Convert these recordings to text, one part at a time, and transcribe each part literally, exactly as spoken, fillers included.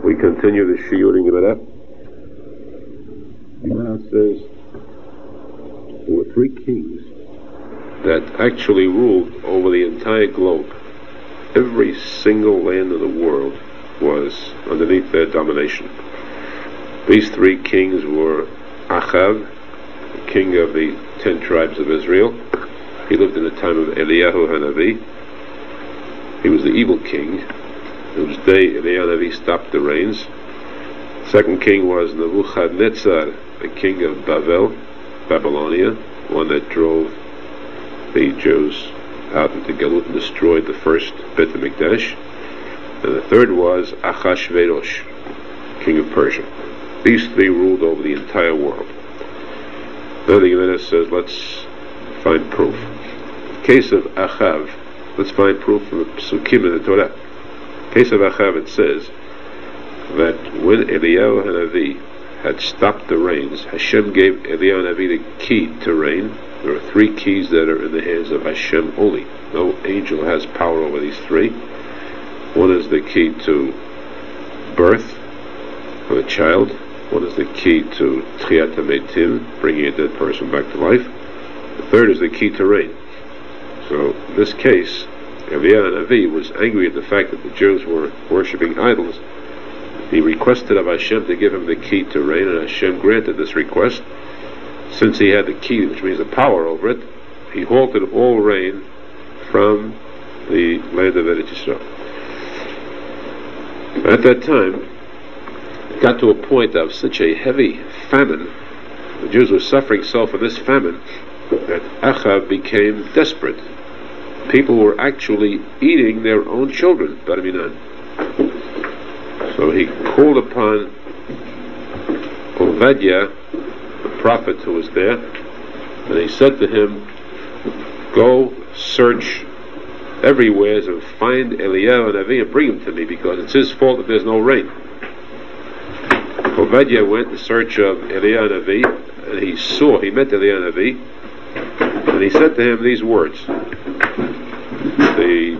We continue the Shiur in Gemara. Gemara says there were three kings that actually ruled over the entire globe. Every single land in the world was underneath their domination. These three kings were Achav, the king of the ten tribes of Israel. He lived in the time of Eliyahu Hanavi. He was the evil king, whose day Eliyahu Hanavi stopped the rains. The second king was Nebuchadnezzar, the king of Bavel, Babylonia, one that drove the Jews out into Galut and destroyed the first Beit HaMikdash. And the third was Achashverosh, king of Persia. These three ruled over the entire world. Now the Gemara says, let's find proof. In the case of Achav, let's find proof from the Psukim in the Torah. In the case of Achav, it says that when Eliyahu Hanavi had stopped the rains, Hashem gave Eliyahu Hanavi the key to rain. There are three keys that are in the hands of Hashem only. No angel has power over these three. One is the key to birth of a child. One is the key to Tchiyat HaMeitim, bringing a dead person back to life. The third is the key to rain. So in this case, Eliyahu Hanavi was angry at the fact that the Jews were worshipping idols. He requested of Hashem to give him the key to rain, and Hashem granted this request. Since he had the key, which means the power over it, he halted all rain from the land of Eretz Yisrael. At that time, it got to a point of such a heavy famine, the Jews were suffering so from this famine, that Achav became desperate. People were actually eating their own children, Barminan. So he called upon Obadiah, the prophet who was there, and he said to him, go search everywhere and find Eliyahu Hanavi and bring him to me, because it's his fault that there's no rain. Obadiah went in search of Eliyahu Hanavi, and he saw, he met Eliyahu Hanavi, and he said to him these words. The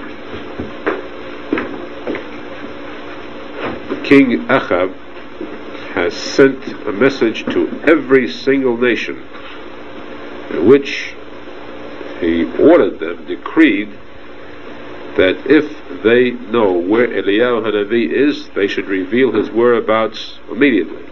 King Achav has sent a message to every single nation in which he ordered them, decreed, that if they know where Eliyahu Hanavi is, they should reveal his whereabouts immediately.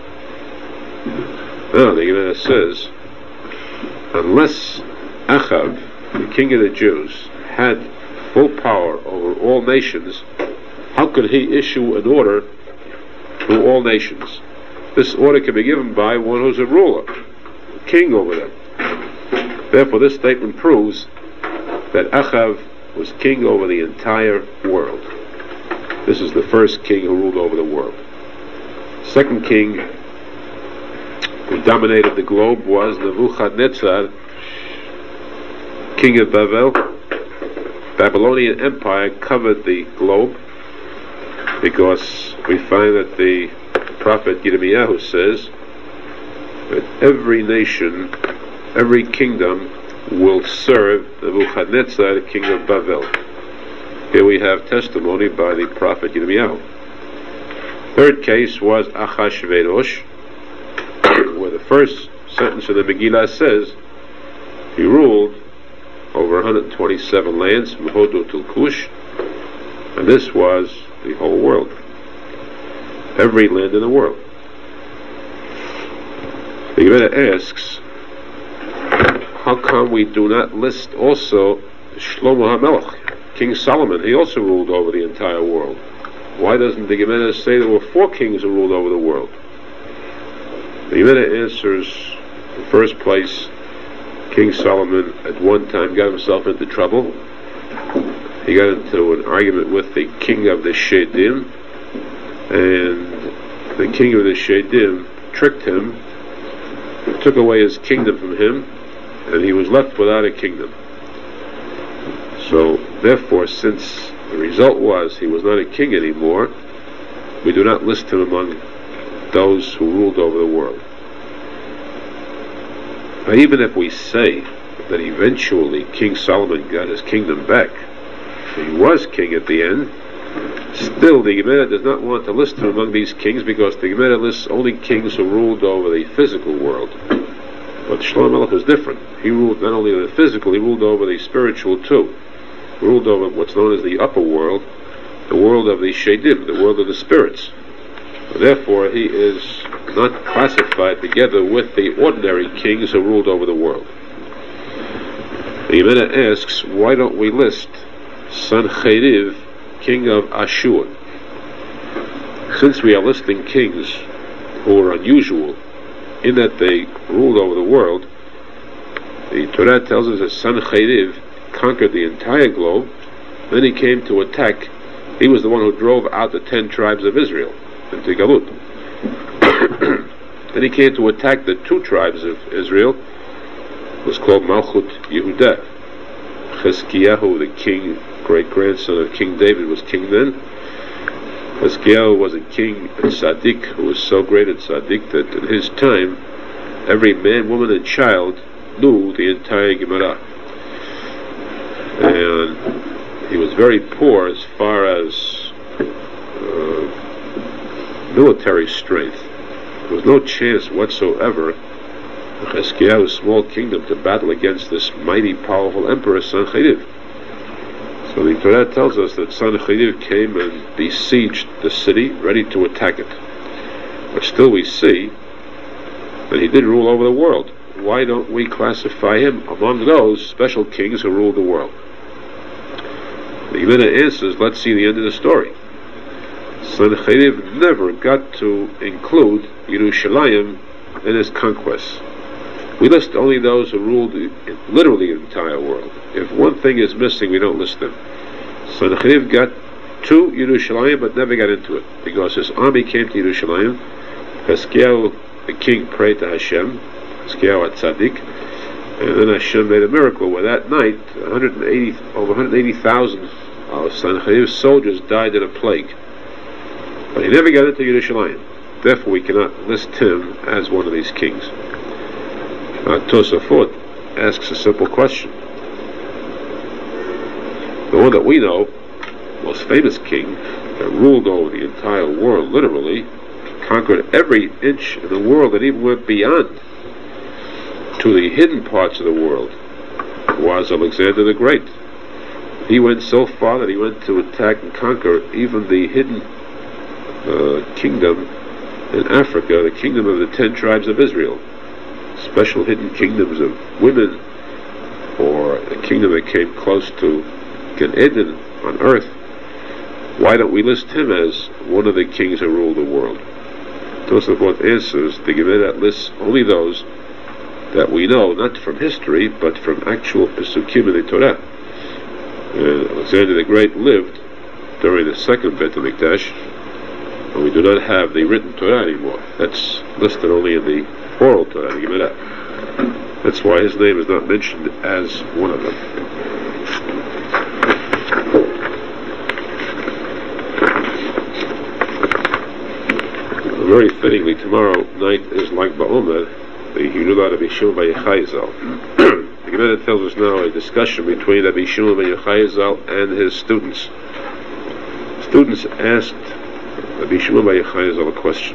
Now the Gemara says, unless Achav, the king of the Jews, had full power over all nations, how could he issue an order to all nations? This order can be given by one who's a ruler, a king over them. Therefore, this statement proves that Achav was king over the entire world. This is the first king who ruled over the world. Second king who dominated the globe was Nebuchadnezzar, king of Bavel. Babylonian Empire covered the globe, because we find that the prophet Yirmiyahu says that every nation, every kingdom will serve Nebuchadnezzar, the king of Bavel. Here we have testimony by the prophet Yirmiyahu. Third case was Achashverosh, where the first sentence of the Megillah says he ruled over one hundred twenty-seven lands from Hodu to Kush, and this was the whole world, every land in the world. The Gemara asks, how come we do not list also Shlomo HaMelech, King Solomon? He also ruled over the entire world. Why doesn't the Gemara say there were four kings who ruled over the world? The Gemara answers, in the first place, King Solomon at one time got himself into trouble. He got into an argument with the king of the Shedim, and the king of the Shedim tricked him, took away his kingdom from him, and he was left without a kingdom. So, therefore, since the result was he was not a king anymore, we do not list him among those who ruled over the world. Now, even if we say that eventually King Solomon got his kingdom back, he was king at the end, Still, the Gemara does not want to list him among these kings because the Gemara lists only kings who ruled over the physical world. But Shlomo Melech was different. He ruled not only over the physical, he ruled over the spiritual too. He ruled over what's known as the upper world, the world of the Shedim, the world of the spirits. Therefore, he is not classified together with the ordinary kings who ruled over the world. The Gemara asks, why don't we list Sancheriv, king of Ashur? Since we are listing kings who are unusual in that they ruled over the world, the Torah tells us that Sancheriv conquered the entire globe. Then he came to attack. He was the one who drove out the ten tribes of Israel into Galut. Then he came to attack the two tribes of Israel. It was called Malchut Yehudah. Chizkiyahu, the king, great-grandson of King David, was king then. Chizkiyahu was a king, a tzaddik, who was so great a tzaddik that in his time, every man, woman, and child knew the entire Gemara. And he was very poor as far as uh, military strength. There was no chance whatsoever for Chizkiyahu's small kingdom to battle against this mighty, powerful emperor, Sancheriv. So the Torah tells us that Sancheriv came and besieged the city, ready to attack it. But still we see that he did rule over the world. Why don't we classify him among those special kings who ruled the world? The Gemara answers, let's see the end of the story. Sancheriv never got to include Yerushalayim in his conquests. We list only those who ruled literally the entire world. If one thing is missing, we don't list them. Sancheriv got to Yerushalayim but never got into it because his army came to Yerushalayim. Chizkiyahu, the king, prayed to Hashem, Chizkiyahu at Tzaddik, and then Hashem made a miracle where that night one hundred eighty, over one hundred eighty thousand of Sancheriv's soldiers died in a plague. But he never got into Yerushalayim. Therefore we cannot list him as one of these kings. Uh, Tosafot asks a simple question. The one that we know, most famous king, that ruled over the entire world, literally, conquered every inch of the world and even went beyond to the hidden parts of the world, was Alexander the Great. He went so far that he went to attack and conquer even the hidden uh, kingdom in Africa, the kingdom of the ten tribes of Israel. Special hidden kingdoms of women, or a kingdom that came close to Gan Eden on earth. Why don't we list him as one of the kings who ruled the world? Tosafot answers, the Gemara lists only those that we know, not from history, but from actual Pesukim in the Torah. And Alexander the Great lived during the second Beit HaMikdash, and we do not have the written Torah anymore. That's listed only in the oral Torah, the Gemara. That's why his name is not mentioned as one of them. Very fittingly, tomorrow night is Lag BaOmer, the Hilulah of Rabbi Shimon Bar Yochai Zal. The Gemara tells us now a discussion between Rabbi Shimon Bar Yochai Zal and his students. Students asked Rabbi Shimon Bar Yochai Zal a question.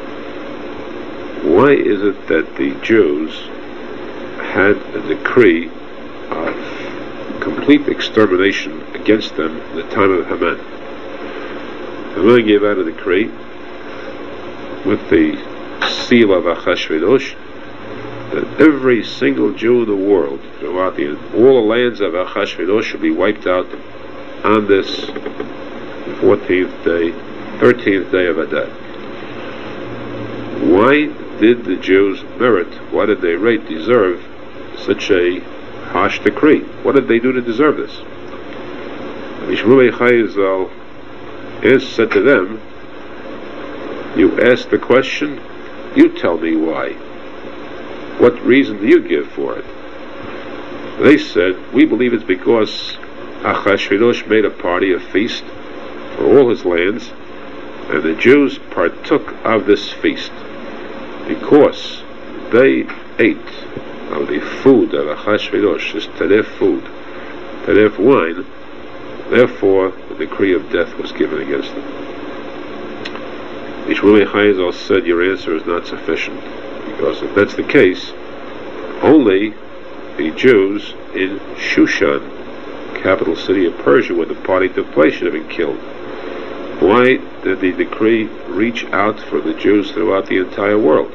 Why is it that the Jews had a decree of complete extermination against them in the time of Haman? Haman gave out a decree with the seal of Achashverosh that every single Jew in the world, throughout the, all the lands of Achashverosh, should be wiped out on this fourteenth day, thirteenth day of Adar. Why did the Jews merit, why did they rate, deserve such a harsh decree? What did they do to deserve this? Shmuel Chayil said to them, you asked the question, you tell me why. What reason do you give for it? They said, we believe it's because Achashverosh made a party, a feast, for all his lands, and the Jews partook of this feast because they ate of the food of Achashverosh, this teref food, teref wine, Therefore, the decree of death was given against them. Shmuel Chayil said, your answer is not sufficient, because if that's the case, only the Jews in Shushan, capital city of Persia, where the party took place, should have been killed. Why did the decree reach out for the Jews throughout the entire world?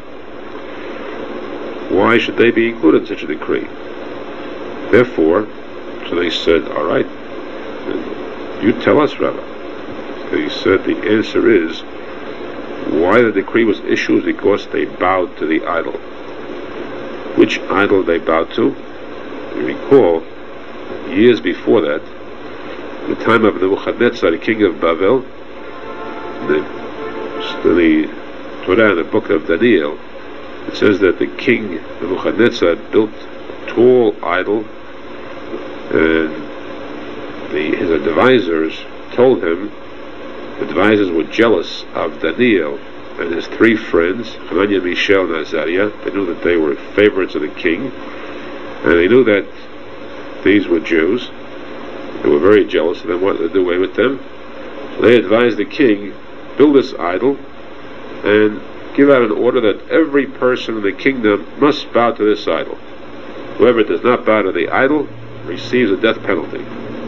Why should they be included in such a decree? Therefore, so they said, all right, you tell us, Rabbi. So he said the answer is, why the decree was issued is because they bowed to the idol. Which idol they bowed to? You recall, years before that, the time of Nebuchadnezzar, the king of Babel, the, the Torah in the book of Daniel, it says that the king Nebuchadnezzar built a tall idol, and the, his advisors told him, the advisors were jealous of Daniel and his three friends, Hananiah, Mishael, and Azariah. They knew that they were favorites of the king, and they knew that these were Jews. They were very jealous of them, wanted to do away with them. So they advised the king, build this idol and give out an order that every person in the kingdom must bow to this idol. Whoever does not bow to the idol receives a death penalty.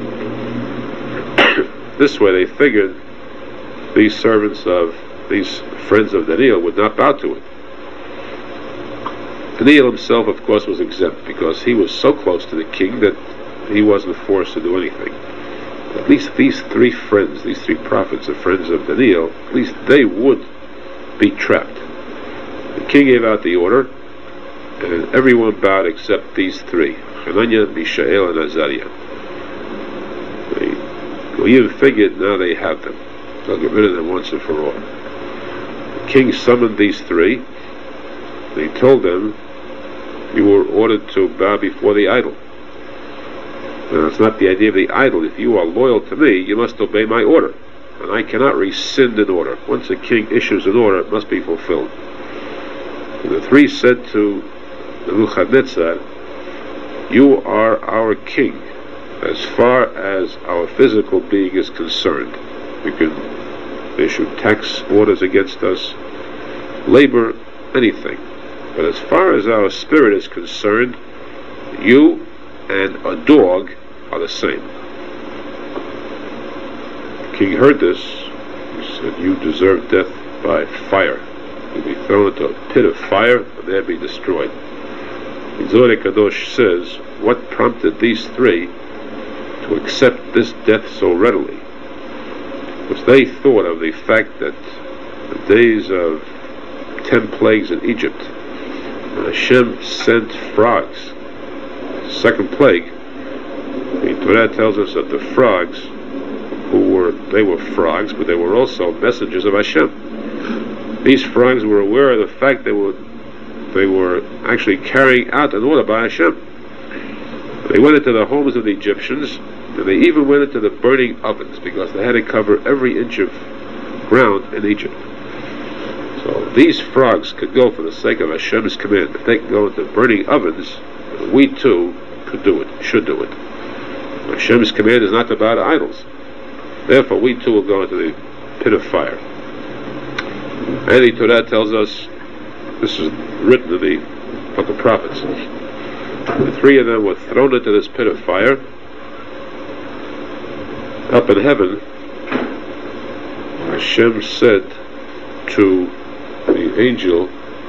This way they figured these servants of these friends of Daniel would not bow to it. Daniel himself, of course, was exempt because he was so close to the king that he wasn't forced to do anything. At least these three friends, these three prophets, the friends of Daniel, at least they would be trapped. The king gave out the order, and everyone bowed except these three, Hananiah, Mishael, and Azariah. The Goyim figured now they have them. They'll get rid of them once and for all. The king summoned these three, and he told them, you were ordered to bow before the idol. Now, it's not the idea of the idol. If you are loyal to me, you must obey my order. And I cannot rescind an order. Once a king issues an order, it must be fulfilled. And the three said to Nebuchadnezzar, you are our king as far as our physical being is concerned. We can issue tax orders against us, labor, anything. But as far as our spirit is concerned, you and a dog are the same. The king heard this. He said, you deserve death by fire. You'll be thrown into a pit of fire and there be destroyed. The Zohar Kadosh says, what prompted these three to accept this death so readily? Because they thought of the fact that the days of ten plagues in Egypt, Hashem sent frogs. Second plague, the Torah tells us that the frogs, who were, they were frogs, but they were also messengers of Hashem. These frogs were aware of the fact they were, they were actually carrying out an order by Hashem. They went into the homes of the Egyptians, and they even went into the burning ovens, because they had to cover every inch of ground in Egypt. So these frogs could go for the sake of Hashem's command. If they can go into burning ovens, we too could do it, should do it. Hashem's command is not to bow to idols. Therefore, we too will go into the pit of fire. And the Torah tells us, this is written in the Book of Prophets, the three of them were thrown into this pit of fire. Up in heaven, Hashem said to the angel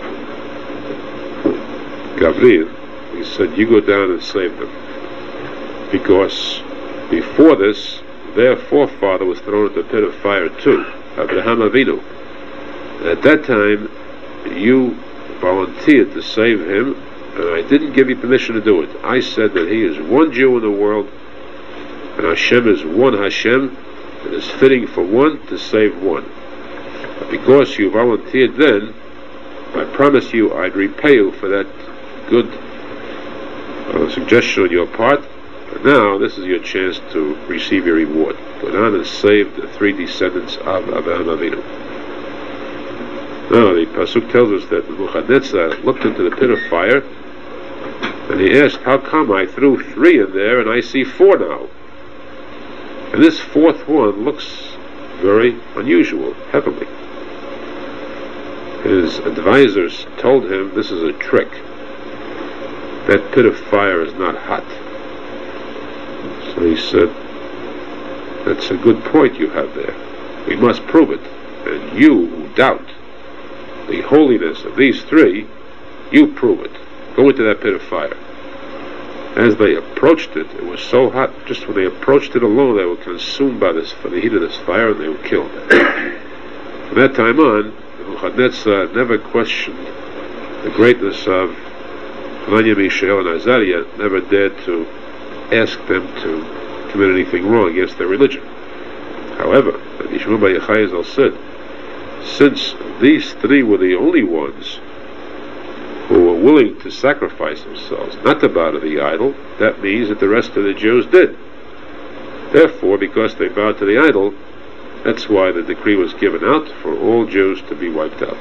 Gabriel, he said, you go down and save them. Because before this, their forefather was thrown into the pit of fire too, Abraham Avinu. And at that time, you volunteered to save him, and I didn't give you permission to do it. I said that he is one Jew in the world, and Hashem is one Hashem, and it's fitting for one to save one. But because you volunteered then, I promise you I'd repay you for that good uh, suggestion on your part. But now this is your chance to receive your reward. Go down and save the three descendants of Abraham Avinu. Now the Pasuk tells us that Nebuchadnezzar looked into the pit of fire, and he asked, how come I threw three in there and I see four now? And this fourth one looks very unusual, heavenly. His advisors told him this is a trick. That pit of fire is not hot. So he said, that's a good point you have there. We must prove it. And you who doubt the holiness of these three, you prove it. Go into that pit of fire. As they approached it, it was so hot, just when they approached it alone, they were consumed by this, for the heat of this fire, and they were killed. From that time on, Nebuchadnezzar never questioned the greatness of Hananiah, Mishael, and Azariah, never dared to ask them to commit anything wrong against their religion. However, Yeshua Bar Yochai said, since these three were the only ones who were willing to sacrifice themselves, not to bow to the idol, that means that the rest of the Jews did. Therefore, because they bowed to the idol, that's why the decree was given out for all Jews to be wiped out.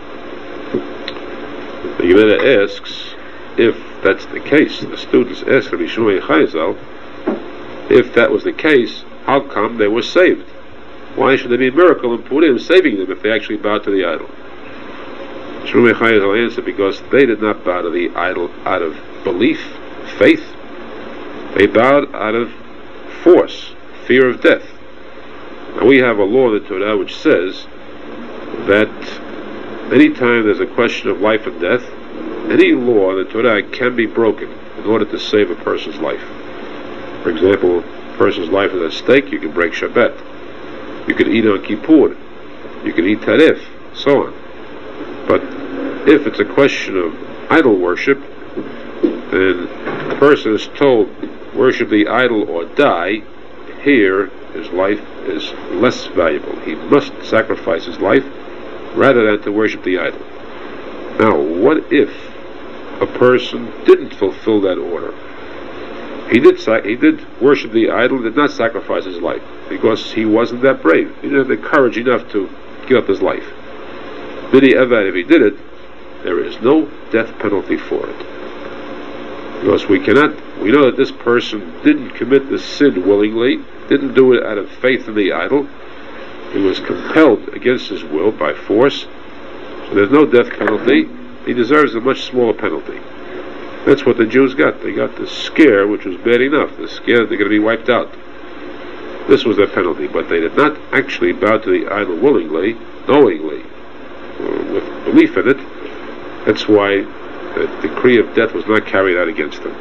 The Gemara asks, if that's the case, the students ask Rabbi Shimon Bar Yochai, if that was the case, how come they were saved? Why should there be a miracle in Purim saving them if they actually bowed to the idol? Shimon Bar Yochai answered, because they did not bow to the idol out of belief, faith. They bowed out of force, fear of death. Now we have a law in the Torah which says that anytime there's a question of life and death, any law in the Torah can be broken in order to save a person's life. For example, a person's life is at stake, you can break Shabbat. You can eat on Kippur. You can eat Tarif, so on. But if it's a question of idol worship, then the person is told, worship the idol or die. Here, his life is less valuable. He must sacrifice his life rather than to worship the idol. Now, what if a person didn't fulfill that order? He did sac- he did worship the idol, did not sacrifice his life, because he wasn't that brave. He didn't have the courage enough to give up his life. Bidi Evad, if he did it, there is no death penalty for it. Because we cannot, we know that this person didn't commit the sin willingly, didn't do it out of faith in the idol. He was compelled against his will by force. So there's no death penalty. He deserves a much smaller penalty. That's what the Jews got. They got the scare, which was bad enough, the scare that they're going to be wiped out. This was their penalty, but they did not actually bow to the idol willingly, knowingly, with belief in it. That's why the decree of death was not carried out against them.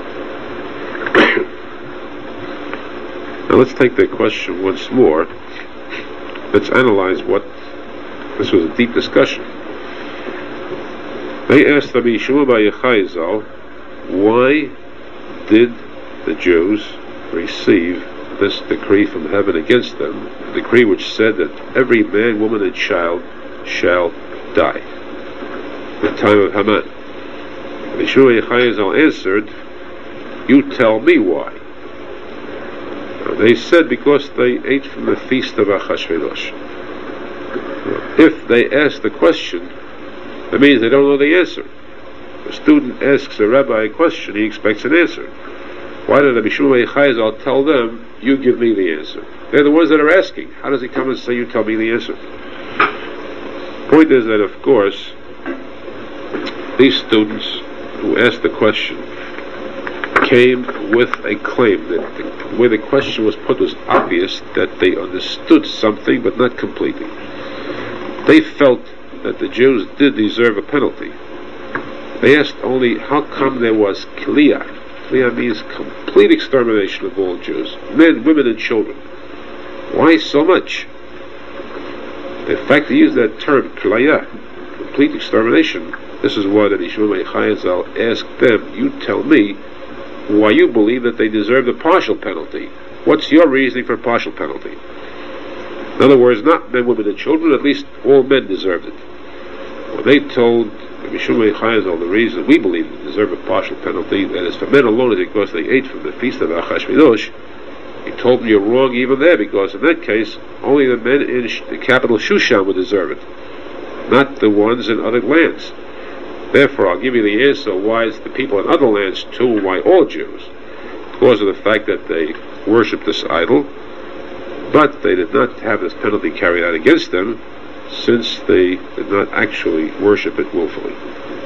Now let's take the question once more. Let's analyze what, this was a deep discussion. They asked Rabbi Shimon Bar Yochai Zal, why did the Jews receive this decree from heaven against them, a decree which said that every man, woman, and child shall die? The time of Haman. Rabbi Shimon Bar Yochai Zal answered, you tell me why. Now, they said because they ate from the feast of Achashverosh. If they ask the question, that means they don't know the answer. A student asks a rabbi a question, he expects an answer. Why did Rabbi Shimon Bar Yochai Zal tell them, you give me the answer? They're the ones that are asking. How does he come and say, you tell me the answer? Point is that, of course, these students who asked the question came with a claim that the way the question was put was obvious, that they understood something but not completely. They felt that the Jews did deserve a penalty. They asked only, how come there was Kliyah? Kliyah means complete extermination of all Jews, men, women, and children. Why so much? In fact, they used that term, Kliyah, complete extermination. This is why Rabbi Shimon Bar Yochai Zal asked them, you tell me why you believe that they deserve the partial penalty. What's your reasoning for partial penalty? In other words, not men, women, and children, at least all men deserved it. When they told Rabbi Shimon Bar Yochai Zal the reason we believe they deserve a partial penalty, that is for men alone, is because they ate from the feast of Achashverosh, he told them you're wrong even there, because in that case, only the men in the capital Shushan would deserve it, not the ones in other lands. Therefore, I'll give you the answer why it's the people in other lands too, why all Jews, because of the fact that they worship this idol, But they did not have this penalty carried out against them, since they did not actually worship it willfully.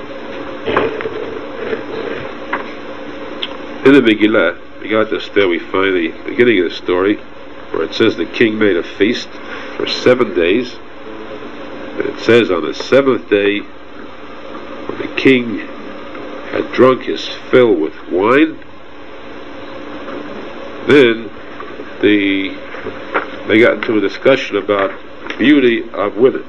In the Megillah, Megillat Esther, we find the beginning of the story, where it says the king made a feast for seven days. And it says on the seventh day, when the king had drunk his fill with wine, then the they got into a discussion about beauty of women.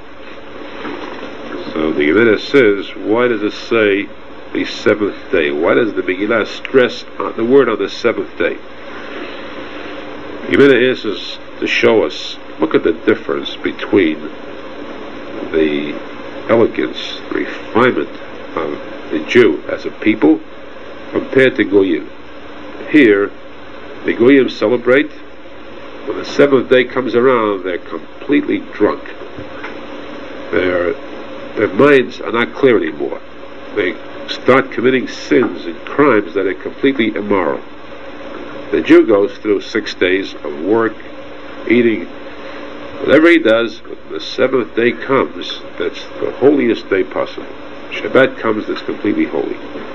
So the Gemara says, why does it say the seventh day? Why does the Megillah stress on the word on the seventh day? The Gemara answers to show us, look at the difference between the elegance, the refinement of the Jew as a people compared to Goyim. Here, the Goyim celebrate. When the seventh day comes around, they're completely drunk. Their, their minds are not clear anymore. They start committing sins and crimes that are completely immoral. The Jew goes through six days of work, eating, whatever he does. When the seventh day comes, that's the holiest day possible. Shabbat comes, that's completely holy.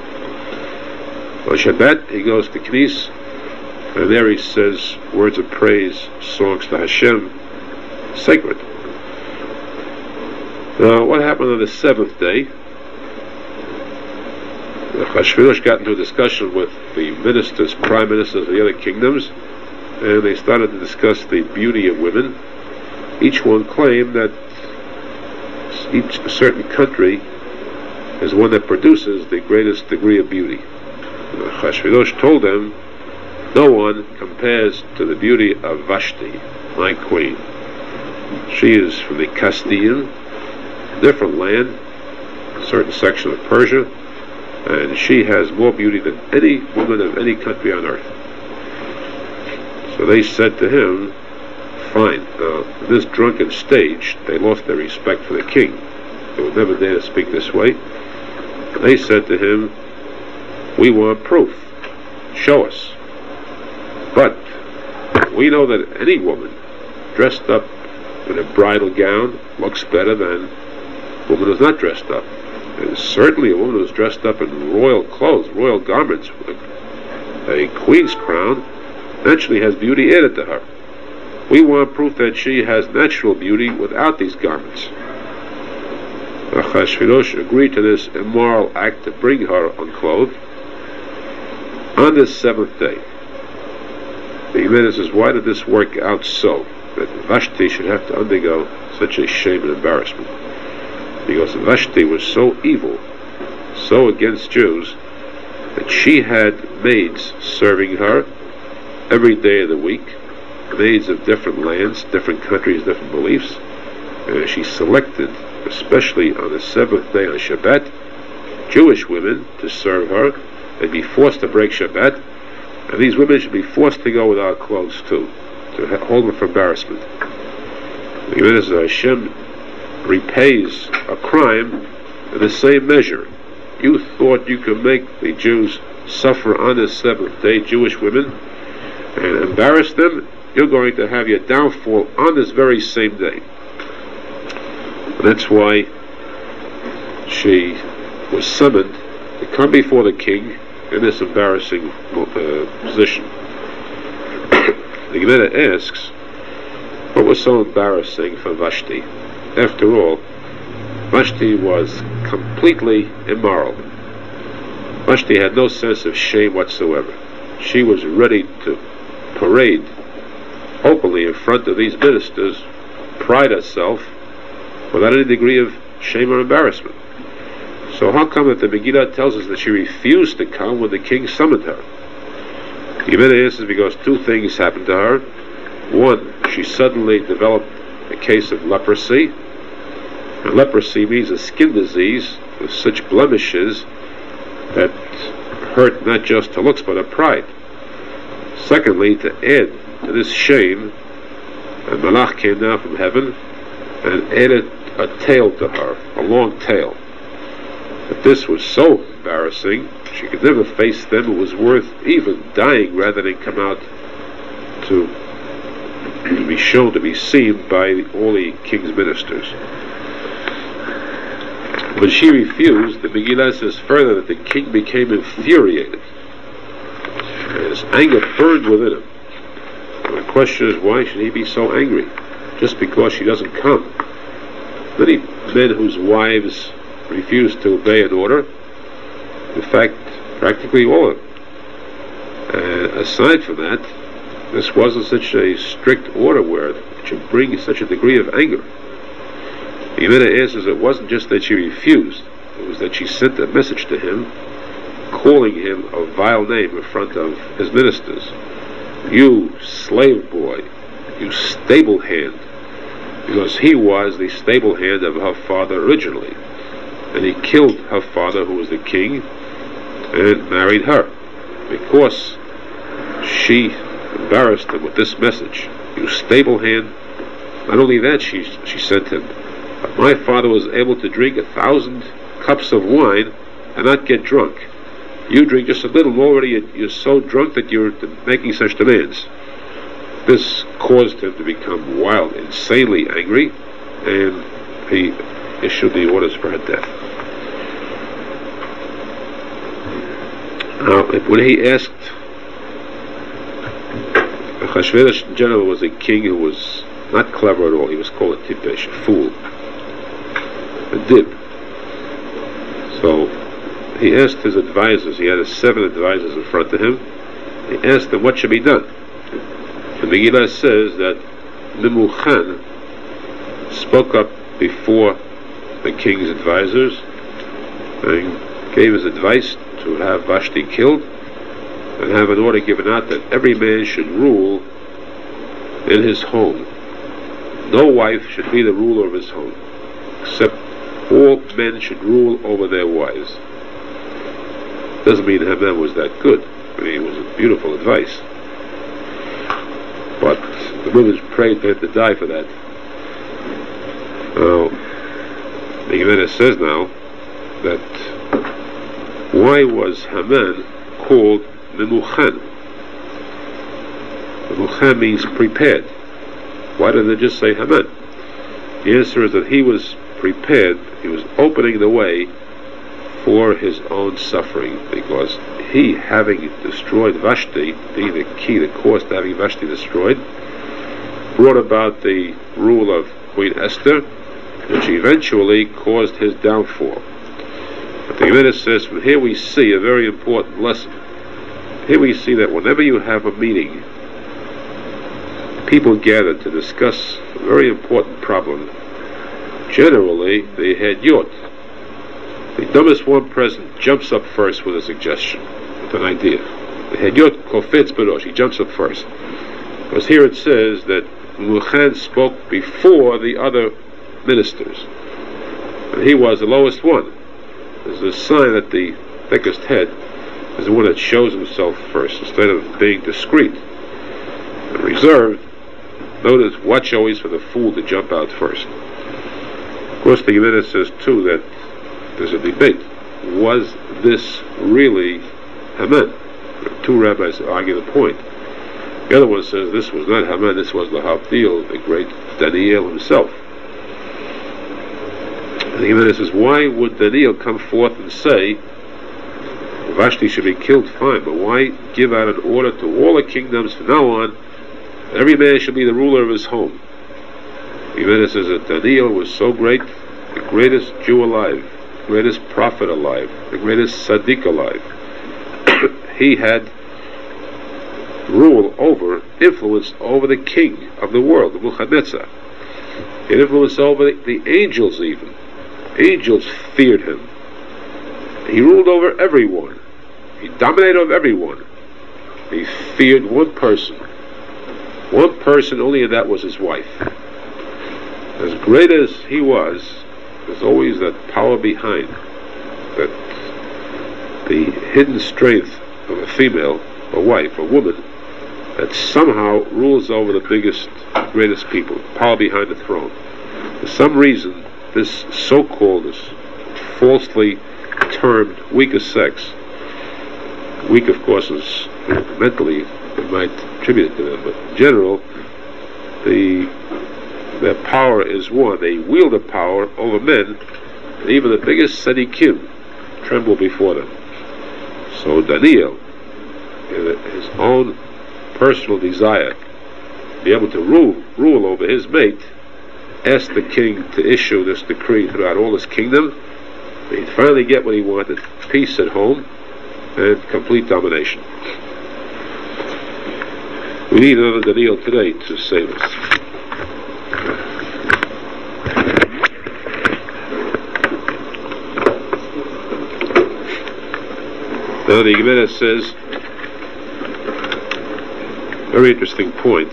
On Shabbat, he goes to Knis, and there he says words of praise, songs to Hashem, sacred. Now, what happened on the seventh day? Achashverosh got into a discussion with the ministers, prime ministers of the other kingdoms, and they started to discuss the beauty of women. Each one claimed that each certain country is one that produces the greatest degree of beauty. Achashverosh told them, no one compares to the beauty of Vashti, my queen. She is from the Castilian, a different land, a certain section of Persia, and she has more beauty than any woman of any country on earth. So they said to him, fine. Now, in this drunken stage, they lost their respect for the king. They would never dare to speak this way. They said to him, we want proof. Show us. But we know that any woman dressed up in a bridal gown looks better than a woman who's not dressed up. And certainly a woman who's dressed up in royal clothes, royal garments, with a queen's crown, naturally has beauty added to her. We want proof that she has natural beauty without these garments. Achashverosh agreed to this immoral act to bring her unclothed on this seventh day. The Gemara says, why did this work out so, that Vashti should have to undergo such a shame and embarrassment? Because Vashti was so evil, so against Jews, that she had maids serving her every day of the week, maids of different lands, different countries, different beliefs, and she selected, especially on the seventh day on Shabbat, Jewish women to serve her. They'd be forced to break Shabbat, and these women should be forced to go without clothes too, to hold them for embarrassment. The Gemara says Hashem repays a crime in the same measure. You thought you could make the Jews suffer on the seventh day, Jewish women, and embarrass them. You're going to have your downfall on this very same day. And that's why she was summoned to come before the king in this embarrassing uh, position. The Gemara asks, what was so embarrassing for Vashti? After all, Vashti was completely immoral. Vashti had no sense of shame whatsoever. She was ready to parade openly in front of these ministers, pride herself, without any degree of shame or embarrassment. So how come that the Megillah tells us that she refused to come when the king summoned her? The Gemara answers because two things happened to her. One, she suddenly developed a case of leprosy. And leprosy means a skin disease with such blemishes that hurt not just her looks but her pride. Secondly, to add to this shame, a malach came down from heaven and added a tail to her, a long tail. But this was so embarrassing, she could never face them. It was worth even dying rather than come out to to be shown, to be seen by all the king's ministers. When she refused, the Megillah says further that the king became infuriated. His anger burned within him. And the question is, why should he be so angry? Just because she doesn't come. Many men whose wives refuse to obey an order, in fact, practically all of them. And aside from that, this wasn't such a strict order where it should bring such a degree of anger. The Gemara answers it wasn't just that she refused, it was that she sent a message to him, calling him a vile name in front of his ministers. You slave boy, you stable hand, because he was the stable hand of her father originally. And he killed her father, who was the king, and married her, because she embarrassed him with this message. You stable hand. Not only that, she she sent him, but my father was able to drink a thousand cups of wine and not get drunk. You drink just a little, and already you're so drunk that you're making such demands. This caused him to become wild, insanely angry, and he issued the orders for her death. Now, when he asked, Achashverosh in general was a king who was not clever at all. He was called a tipesh, a fool, a dib. So he asked his advisors, he had seven advisors in front of him, he asked them what should be done. The Megillah says that Memuchan spoke up before the king's advisors and gave his advice to have Vashti killed and have an order given out that every man should rule in his home. No wife should be the ruler of his home, except all men should rule over their wives. Doesn't mean Haman was that good. I mean, it was a beautiful advice. But the women prayed they had to die for that. Now, the Gemara says now that why was Haman called Memuchan? Memuchan means prepared. Why did they just say Haman? The answer is that he was prepared, he was opening the way for his own suffering, because he, having destroyed Vashti, being the key, the cause to having Vashti destroyed, brought about the rule of Queen Esther, which eventually caused his downfall. But the Gemara says, from here we see a very important lesson. Here we see that whenever you have a meeting, people gather to discuss a very important problem. Generally, they had yot. The dumbest one present jumps up first with a suggestion, with an idea. The Hedyot Kofetz Barosh, he jumps up first. Because here it says that Memuchan spoke before the other ministers, and he was the lowest one. There's a sign that the thickest head is the one that shows himself first, instead of being discreet and reserved. Notice, watch always for the fool to jump out first. Of course, the Gemara says too that there's a debate. Was this really Haman? Two rabbis argue the point. The other one says this was not Haman, this was the Havdil, the great Daniel himself. And the Gemara says, why would Daniel come forth and say Vashti should be killed? Fine, but why give out an order to all the kingdoms from now on, every man should be the ruler of his home? The Gemara says that Daniel was so great, the greatest Jew alive, the greatest prophet alive, the greatest Tzaddik alive. He had rule over, influence over the king of the world, the Nebuchadnezzar. He had influence over the, the angels even. Angels feared him. He ruled over everyone. He dominated over everyone. He feared one person. One person only, and that was his wife. As great as he was, there's always that power behind, that the hidden strength of a female, a wife, a woman, that somehow rules over the biggest, greatest people, power behind the throne. For some reason, this so-called, this falsely termed weaker sex, weak of course is mentally, we might attribute it to them, but in general, the their power is one. They wield the power over men, and even the biggest tzaddikim tremble before them. So Daniel, in his own personal desire to be able to rule, rule over his mate, asked the king to issue this decree throughout all his kingdom. He'd finally get what he wanted: peace at home and complete domination. We need another Daniel today to save us. Now the Gemara says, very interesting point.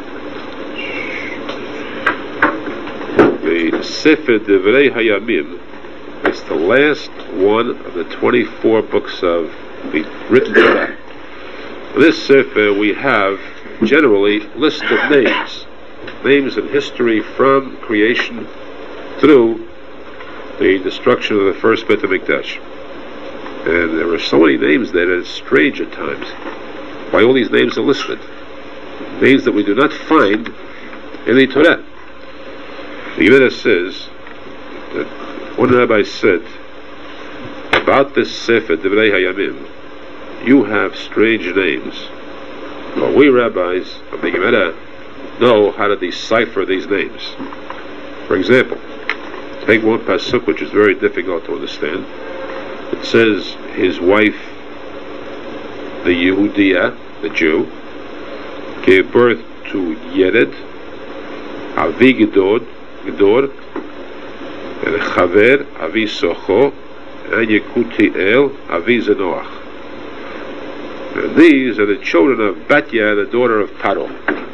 The Sefer Devrei Hayamim is the last one of the twenty-four books of the written Torah. In this Sefer we have generally list of names, names in history from creation through the destruction of the first Beit HaMikdash. And there are so many names there that it's strange at times why all these names are listed. Names that we do not find in the Torah. The Gemara says that one rabbi said about this Sefer Devrei Hayamim, you have strange names, but we rabbis of the Gemara know how to decipher these names. For example, take one pasuk which is very difficult to understand. It says his wife, the Yehudiya, the Jew, gave birth to Yered, Avi Gedor, Gedor, and Chaver, Avi Socho, and Yekutiel, Avi Zenoach. And these are the children of Batya, the daughter of Paro,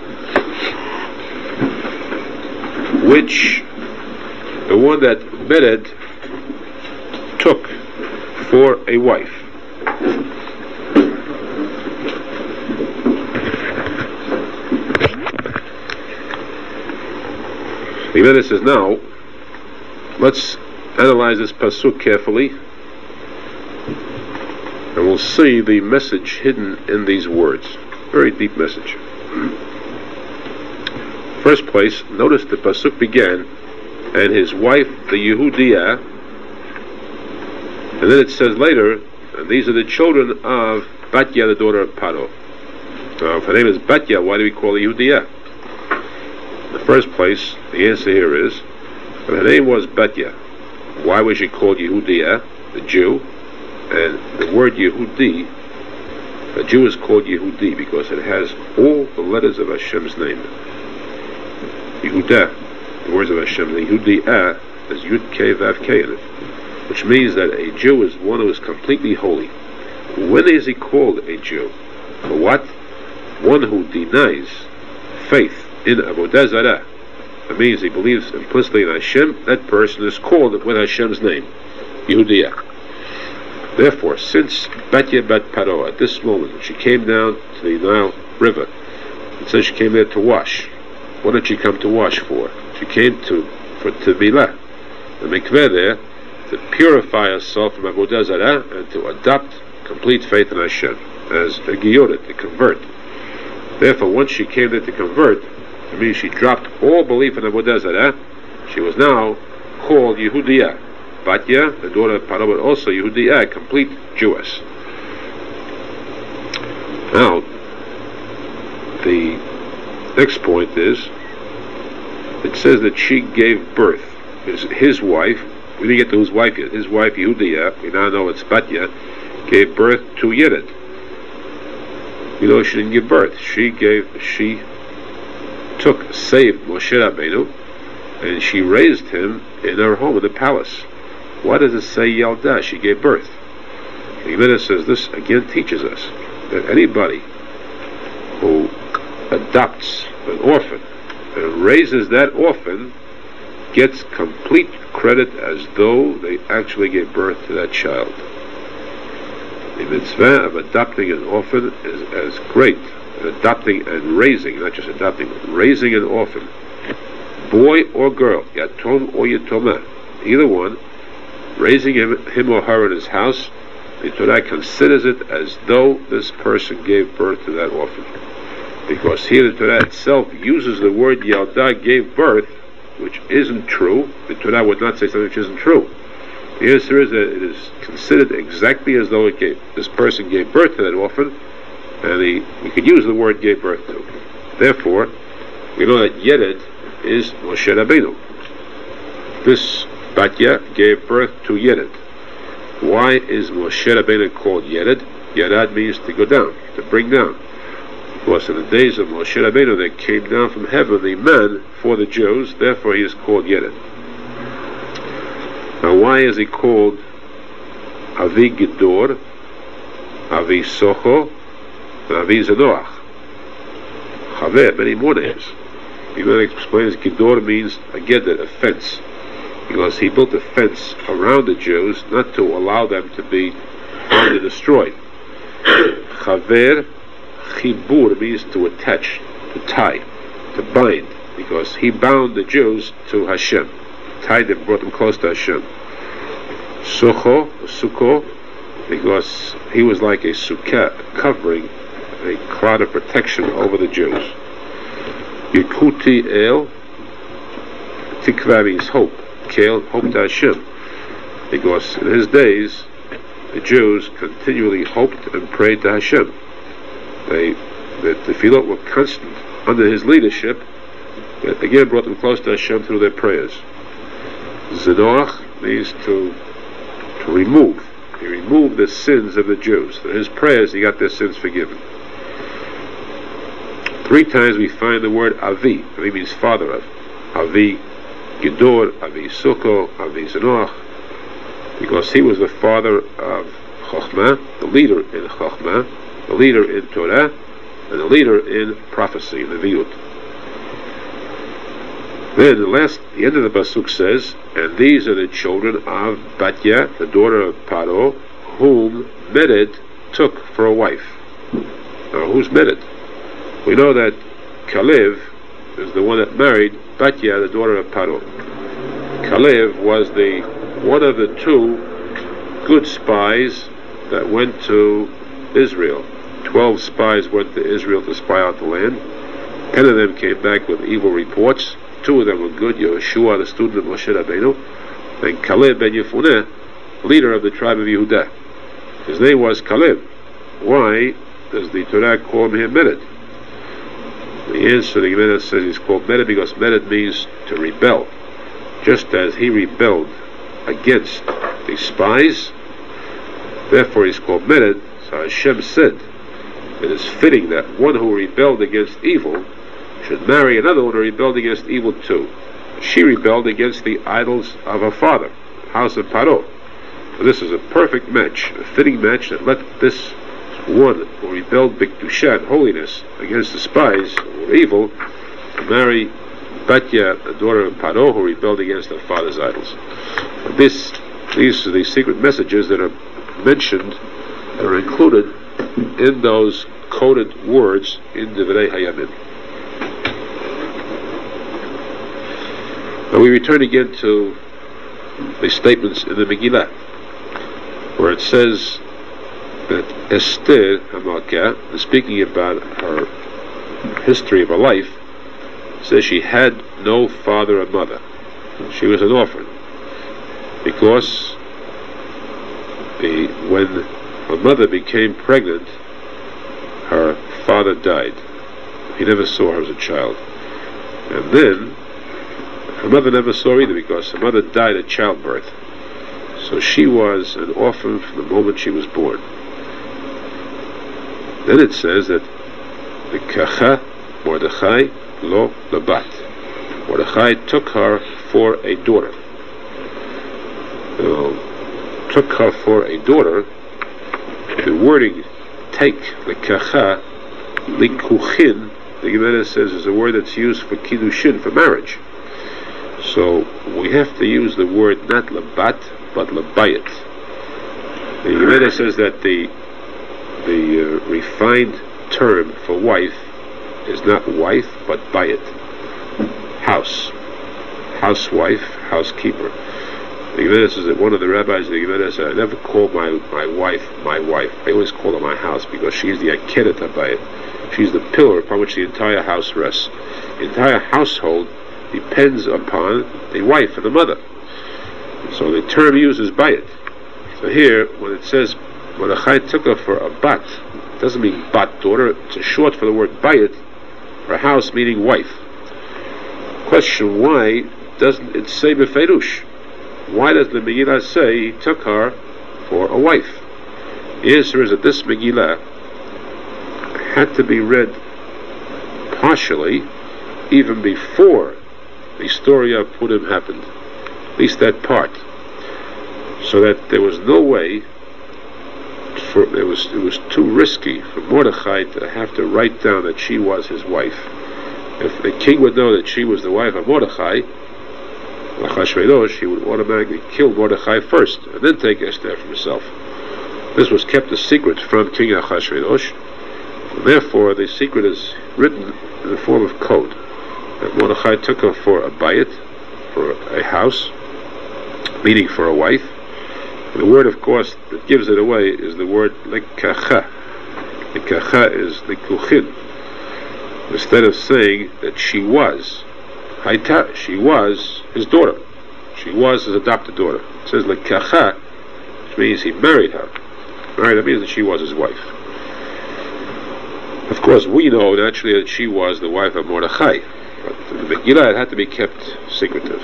which the one that Mered took for a wife. The Gemara says, now let's analyze this pasuk carefully, and we'll see the message hidden in these words. Very deep message. First place, notice the pasuk began, and his wife, the Yehudiya, and then it says later, and these are the children of Batya, the daughter of Paro. Now, if her name is Batya, why do we call her Yehudiya? In the first place, the answer here is, but her name was Batya. Why was she called Yehudiya, the Jew? And the word Yehudi, a Jew is called Yehudi because it has all the letters of Hashem's name. Yehudah, the words of Hashem. The Yehudiah is Yud Kei Vav Kei in it, which means that a Jew is one who is completely holy. When is he called a Jew? For what? One who denies faith in Avodah Zarah. That means he believes implicitly in Hashem. That person is called with Hashem's name, Yehudiah. Therefore, since Batya Bat Paro, at this moment, she came down to the Nile River, it says she came there to wash. What did she come to wash for? She came to for Tevilah, the mikveh there, to purify herself from Avodah Zarah and to adopt complete faith in Hashem as a giyudah, to convert. Therefore, once she came there to convert, it means she dropped all belief in Avodah Zarah. She was now called Yehudiyah. Batya, the daughter of Paro, but also Yehudiyah, complete Jewess. Now, the next point is, it says that she gave birth. His, his wife, we didn't get to whose wife yet, his wife Yehudiyah, we now know it's Batya, gave birth to Yered. You know she didn't give birth. She gave, she took, saved Moshe Rabbeinu, and she raised him in her home, in the palace. Why does it say Yalda? She gave birth. The Gemara says this again teaches us that anybody who adopts an orphan and raises that orphan gets complete credit as though they actually gave birth to that child. The mitzvah of adopting an orphan is as great as adopting and raising, not just adopting, raising an orphan, boy or girl, yatom or yatoma, either one, raising him, him or her in his house. The Torah considers it as though this person gave birth to that orphan. Because here the Torah itself uses the word Yalda, gave birth, which isn't true. The Torah would not say something which isn't true. The answer is that it is considered exactly as though it gave, this person gave birth to that orphan, and he, we could use the word gave birth to. Therefore, we know that Yered is Moshe Rabbeinu. This Batya gave birth to Yered. Why is Moshe Rabbeinu called Yered? Yerad means to go down, to bring down. Because in the days of Moshe Rabbeinu there came down from heaven the man for the Jews, therefore he is called Yered. Now why is he called Avi Gidor, Avi Socho, and Avi Zanoach? Chaver, many more names. He explains Gidor means a gedder, a fence, because he built a fence around the Jews not to allow them to be harmed and destroyed. Chaver, Chibur means to attach, to tie, to bind, because he bound the Jews to Hashem, tied them, brought them close to Hashem. Sucho, Sukkah, because he was like a sukkah, covering, a cloud of protection over the Jews. Yikuti El, Tikva means hope, Kel, hope to Hashem, because in his days the Jews continually hoped and prayed to Hashem. They, the tefillot were constant under his leadership, that again brought them close to Hashem through their prayers. Zenoach means to to remove. He removed the sins of the Jews. Through his prayers he got their sins forgiven. Three times we find the word Avi. Avi means father of. Avi Gidor, Avi Sukkah, Avi Zenoach, because he was the father of Chochmah, the leader in Chochmah, the leader in Torah, and the leader in prophecy, Neviut. Then the last, the end of the pasuk says, and these are the children of Batya, the daughter of Paro, whom Mered took for a wife. Now, who's Mered? We know that Kalev is the one that married Batya, the daughter of Paro. Kalev was the one of the two good spies that went to Israel. Twelve spies went to Israel to spy out the land. Ten of them came back with evil reports. Two of them were good, Yehoshua, the student of Moshe Rabbeinu, and Kaleb ben Yefuneh, leader of the tribe of Yehudah. His name was Kaleb. Why does the Torah call him Mered? The answer, the Gemara says he's called Mered because Mered means to rebel. Just as he rebelled against the spies, therefore he's called Mered. So Hashem said, it is fitting that one who rebelled against evil should marry another one who rebelled against evil too. She rebelled against the idols of her father, house of Paro. So this is a perfect match, a fitting match that let this one who rebelled Bikdusha, holiness, against the spies or evil, marry Batya, the daughter of Paro, who rebelled against her father's idols. And this, these are the secret messages that are mentioned, that are included in those coded words in Divrei Hayamim. Now we return again to the statements in the Megillah, where it says that Esther Hamalkah, speaking about her history of her life, says she had no father or mother. She was an orphan because the, when her mother became pregnant, her father died. He never saw her as a child. And then her mother never saw her either because her mother died at childbirth. So she was an orphan from the moment she was born. Then it says that the Kacha Mordechai lo labat. Mordechai took her for a daughter. So, took her for a daughter. The wording take, the Kacha, likuchin, the Gemara says is a word that's used for kiddushin, for marriage. So we have to use the word not labat but labayit. The Gemara says that the the uh, refined term for wife is not wife but bayit, house, housewife, housekeeper. The Gemara says that one of the rabbis of the Gemara said, I never call my, my wife my wife. I always call her my house because she is the Akeret Habayit. She's the pillar upon which the entire house rests. The entire household depends upon the wife and the mother. So the term used is Bayit. So here, when it says Mordechai took her for a bat, it doesn't mean bat, daughter. It's a short for the word Bayit, for house meaning wife. Question, why doesn't it say Befeirush? Why does the Megillah say he took her for a wife? The answer is that this Megillah had to be read partially even before the story of Purim happened, at least that part, so that there was no way for it was it was too risky for Mordechai to have to write down that she was his wife. If the king would know that she was the wife of Mordechai, Achashverosh, he would automatically kill Mordechai first and then take Esther for himself. This was kept a secret from King Achashverosh. Therefore, the secret is written in the form of code. That Mordechai took her for a bayit, for a house, meaning for a wife. And the word, of course, that gives it away is the word lekacha. Lekacha is lekuchin. Instead of saying that she was, Haita, she was his daughter. She was his adopted daughter. It says lekacha, which means he married her. Married her means that she was his wife. Of course, we know naturally that she was the wife of Mordechai, but the Megillah had to be kept secretive.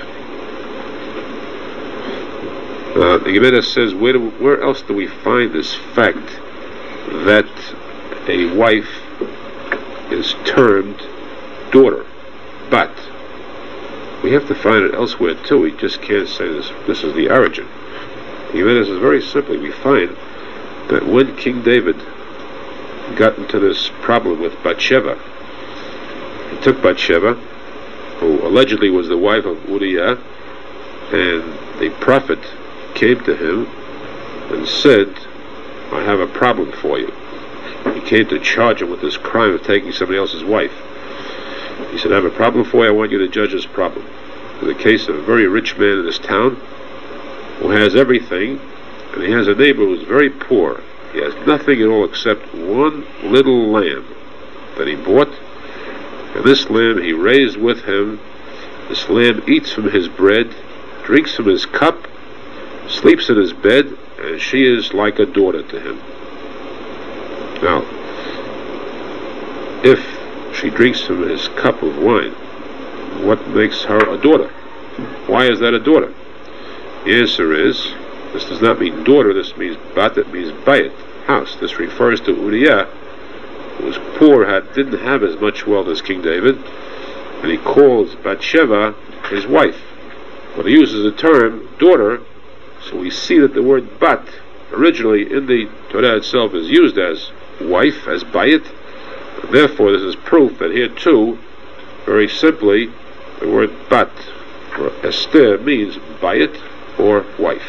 Uh, the Gemara says, where, do, where else do we find this fact that a wife is termed daughter? But we have to find it elsewhere too. We just can't say this. This is the origin. The Gemara says very simply. We find that when King David got into this problem with Bathsheba, he took Bathsheba, who allegedly was the wife of Uriah, and the prophet came to him and said, I have a problem for you. He came to charge him with this crime of taking somebody else's wife. He said, I have a problem for you, I want you to judge this problem. In the case of a very rich man in this town who has everything, and he has a neighbor who's very poor. He has nothing at all except one little lamb that he bought, and this lamb he raised with him. This lamb eats from his bread, drinks from his cup, sleeps in his bed, and she is like a daughter to him. Now, if she drinks from his cup of wine, what makes her a daughter? Why is that a daughter? The answer is, this does not mean daughter, this means bat, it means bayit, house. This refers to Uriah, who was poor, had, didn't have as much wealth as King David, and he calls Bathsheba his wife. But he uses the term daughter, so we see that the word bat, originally in the Torah itself, is used as wife, as bayit. Therefore, this is proof that here too, very simply, the word bat, or Esther, means bayit, or wife.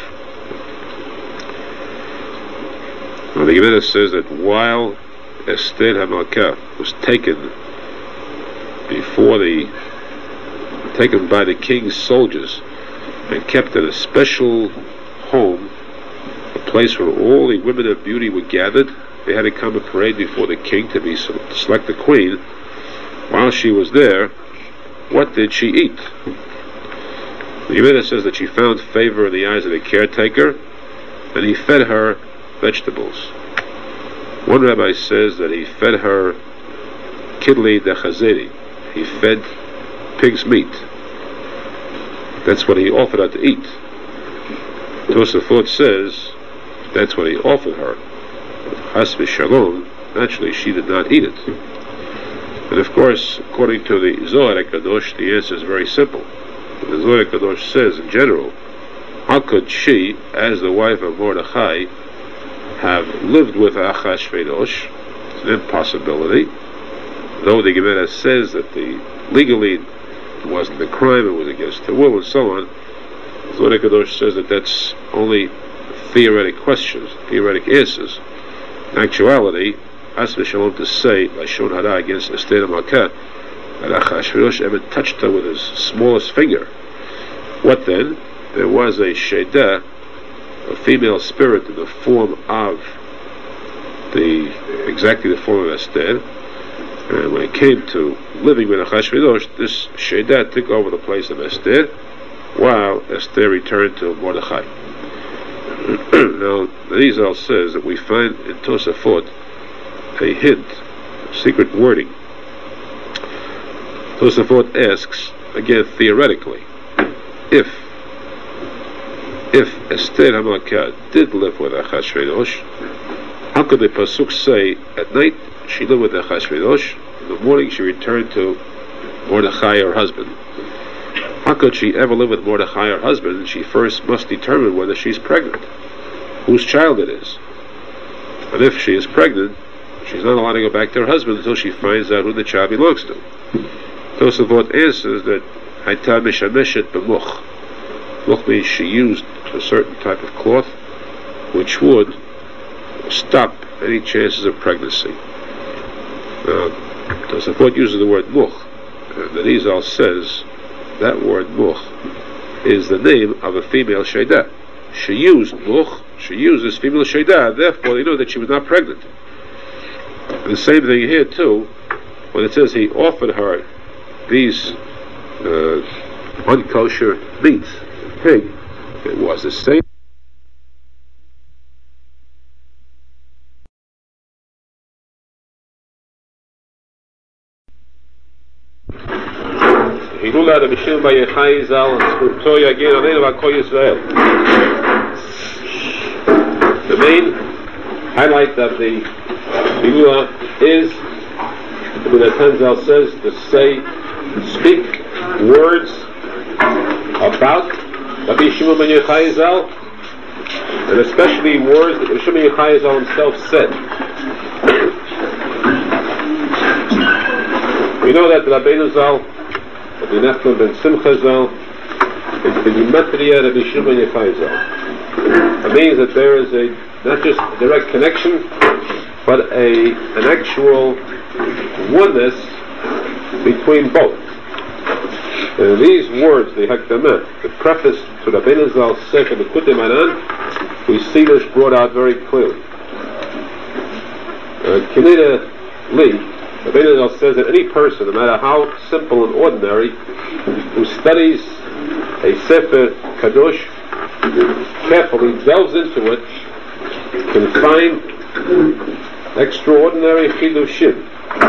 Now, the Gemara says that while Esther HaMalkah was taken before the, taken by the king's soldiers and kept in a special home, a place where all the women of beauty were gathered, they had to come and parade before the king to be to select the queen. While she was there, what did she eat? The Gemara says that she found favor in the eyes of the caretaker, and he fed her vegetables. One rabbi says that he fed her kidli de chazeri. He fed pig's meat. That's what he offered her to eat. Tosafot says that's what he offered her. Chas v'shalom, naturally she did not eat it. And of course, according to the Zohar HaKadosh, the answer is very simple. The Zohar HaKadosh says in general, how could she, as the wife of Mordechai, have lived with Achashverosh? It's an impossibility. Though the Gemara says that the legally it wasn't a crime, it was against her will, and so on. The Zohar HaKadosh says that that's only theoretic questions, theoretic answers. In actuality, As v'shalom to say Lashon Hara against Esther HaMalkah, that Achashverosh ever touched her with his smallest finger. What then? there was a Sheda, a female spirit in the form of the, exactly the form of Esther. And when it came to living with Achashverosh, this Sheda took over the place of Esther, while Esther returned to Mordechai. Now, the Rizal says that we find in Tosafot a hint, a secret wording. Tosafot asks, again theoretically, if if Esther HaMalkah did live with Achashverosh, how could the Pasuk say, at night she lived with Achashverosh, in the morning she returned to Mordechai, her husband? How could she ever live with Mordechai, her husband? She first must determine whether she's pregnant, whose child it is. And if she is pregnant, she's not allowed to go back to her husband until she finds out who the child belongs to. Tosafot answers that Hayta Mishameshet B'much. Much means she used a certain type of cloth which would stop any chances of pregnancy. Now, Tosafot uses the word much, and the Rizal says that word much is the name of a female Sheda. She used much, she used this female Sheda, therefore they know that she was not pregnant. And the same thing here too, when it says he offered her these uh, unkosher meats, pig, it was the same. Hilula de Bishim Bayechai Zal and Spurtoy again on Eil Vakoi Israel. The main highlight of the Hilula is, the Natan Zal says, to say, speak words about Rabbi Shimon ben Yochai Zal, and especially words that Rabbi Shimon ben Yochai Zal himself said. We know that Rabbeinu Zal, Rabbi Nachman ben Simcha Zal, is the gematria Rabbi Shimon ben Yochai Zal. It means that there is a not just a direct connection, but a an actual oneness between both. Uh, these words, the Hakdamah, the preface to Rabbeinu Zal's Sefer Likutei Moharan, we see this brought out very clearly. Kineda Li, Rabbeinu Zal says that any person, no matter how simple and ordinary, who studies a Sefer Kadosh, carefully delves into it, can find extraordinary chidushim.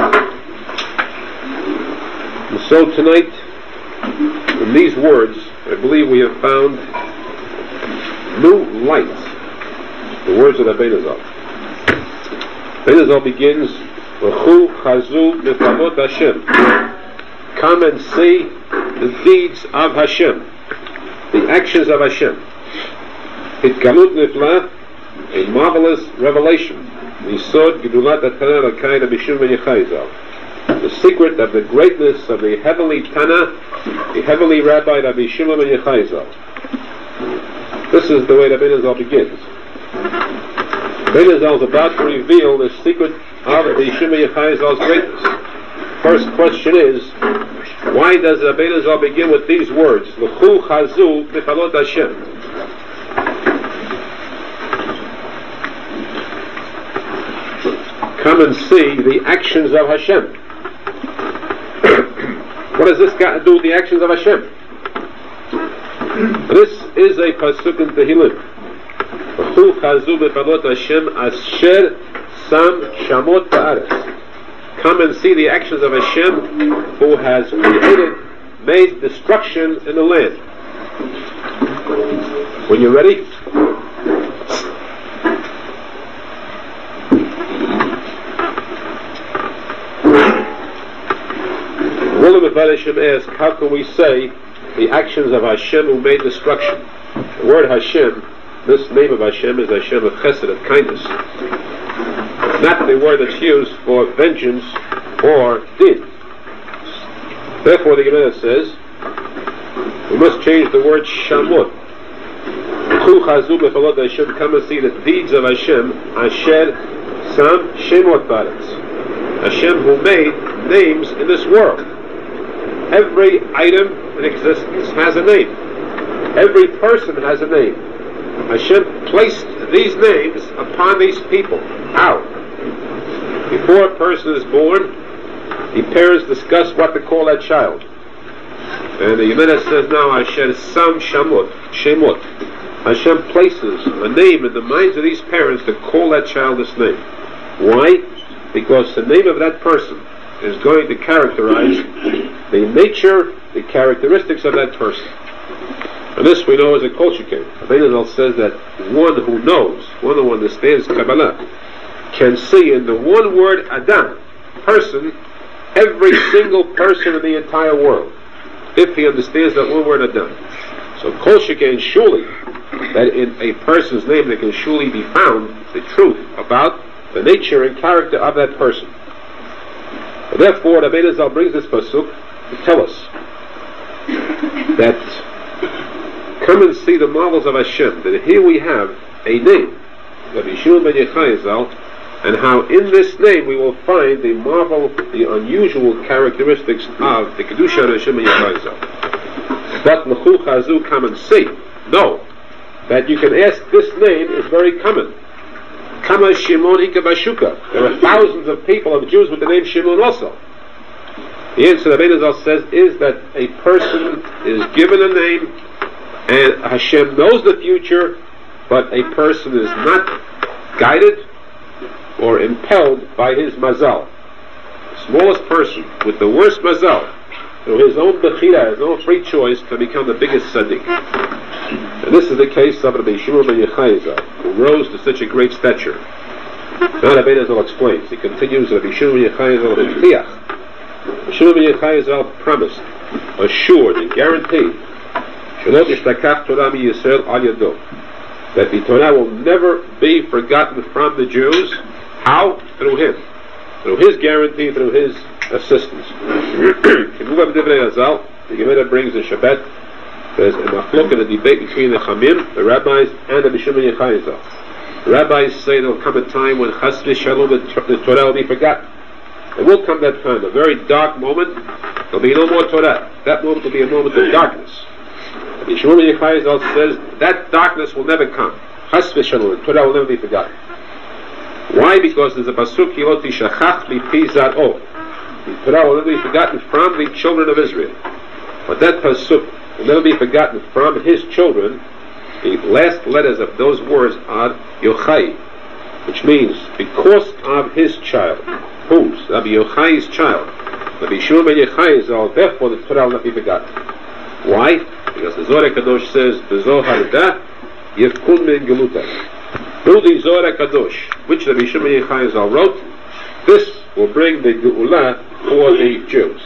And so tonight, in these words, I believe we have found new light. The words of Rabbeinu Zal. Rabbeinu Zal begins, V'chu chazu b'favot Hashem. Come and see the deeds of Hashem, the actions of Hashem. Hitgalut nifla, a marvelous revelation. Yisod gedulat atana l'kai Rabbi Shimon ben Yochai Zal. The secret of the greatness of the heavenly Tana, the heavenly Rabbi Rabbi Shimon ben Yochai Zal. This is the way Rabbeinu Zal begins. Rabbeinu Zal is about to reveal the secret of Rabbi Shimon ben Yochai Zal's greatness. First question is, why does Rabbeinu Zal begin with these words? L'chu chazu b'chalot Hashem. Come and see the actions of Hashem. What does this got to do with the actions of Hashem? This is a pasuk in Tehillim. V'chu chazu b'chalot Hashem asher sam shamot ba'aretz. Come and see the actions of Hashem, who has created, made destruction in the land. When you're ready, William Mefad Hashem asks, how can we say the actions of Hashem who made destruction? The word Hashem, this name of Hashem is Hashem of Chesed, of kindness. Not the word that's used for vengeance or din. Therefore the Gemara says we must change the word Shamot. Come and see the deeds of Hashem, Asher Sam Shemot Baretz. Hashem who made names in this world. Every item in existence has a name. Every person has a name. Hashem placed these names upon these people. How? Before a person is born, the parents discuss what to call that child. And the Yemena says now, Hashem Sam Shamot, Shemot. Hashem places a name in the minds of these parents to call that child this name. Why? Because the name of that person is going to characterize the nature, the characteristics of that person. And this we know as a Kol Sheken. Abenazal says that one who knows, one who understands Kabbalah, can see in the one word Adam, person, every single person in the entire world, if he understands that one word Adam. So Kol Sheken surely, that in a person's name there can surely be found the truth about the nature and character of that person. And therefore, Rabbi Elazar brings this pasuk to tell us that come and see the marvels of Hashem, that here we have a name, Rabbi Shimon ben Yochai Zal, and how in this name we will find the marvel, the unusual characteristics of the Kedusha of Hashem ben Yochai Zal. But L'chu Chazu, come and see. No, that you can ask this name is very common. Kama Shimon Ika Bashuka. There are thousands of people, of Jews with the name Shimon also. The answer that Abedazal says is that a person is given a name and Hashem knows the future, but a person is not guided or impelled by his mazal. The smallest person with the worst mazal, through his own bechira, his own free choice, can become the biggest tzaddik. And this is the case of Rabbi Shimon ben Yochai Zal, who rose to such a great stature. Now Rabbi Elazar explains. He continues, Rabbi Shimon ben Yochai Zal Rabbi Shimon ben Yochai Zal promised, assured, and guaranteed that the Torah will never be forgotten from the Jews. How? Through him. Through his guarantee, through his assistance. The Gemara brings in Shabbat, there's a machlok in a debate between the Chamim, the rabbis, and the Shimon ben Yochai Zal. The rabbis say there will come a time when Chas v'Shalom, the Torah will be forgotten. There will come that time, a very dark moment. There will be no more Torah. That moment will be a moment of darkness. The Shimon ben Yochai Zal says that darkness will never come. Chas v'Shalom, the Torah will never be forgotten. Why? Because there's a pasuk Yilot Shachach mipi zar'o. The Torah will never be forgotten from the children of Israel. But that pasuk will never be forgotten from his children. The last letters of those words are Yochai, which means because of his child. Whose? Rabbi Yochai's child. Rabbi Shimon ben Yochai Zal, therefore the Torah will not be forgotten. Why? Because the Zohar Kadosh says, the Zohar da yevkun min geluta. Through the Zohar Kadosh, which Rabbi Shimon ben Yochai Zal wrote, this will bring the Geula for the Jews.